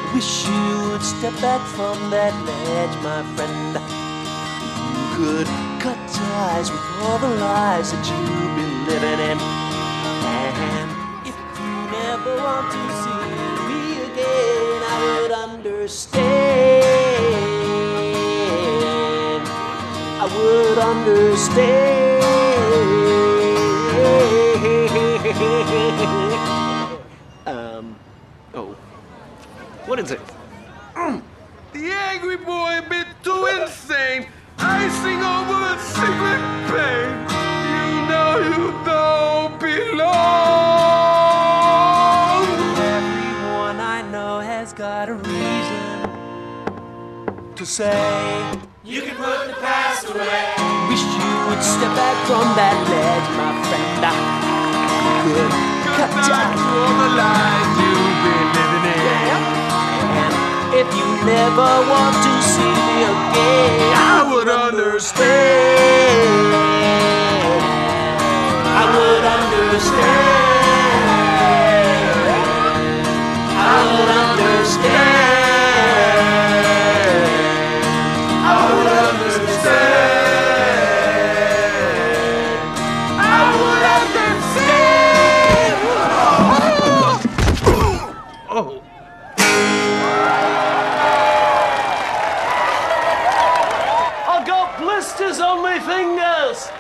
Wish you would step back from that ledge, my friend. You could cut ties with all the lies that you've been living in. And if you never want to see me again, I would understand. I would understand. Oh. What is it? The angry boy a bit too insane. Icing over a secret pain. You know you don't belong. Everyone I know has got a reason to say You can put the past away. wish you would step back from that ledge, my friend. Good. Cut Back ties. to all the lies you've been living in. And if you never want to see me again, I would understand. I would understand. I would understand. I would understand. I would understand. Oh. I've got blisters on my fingers.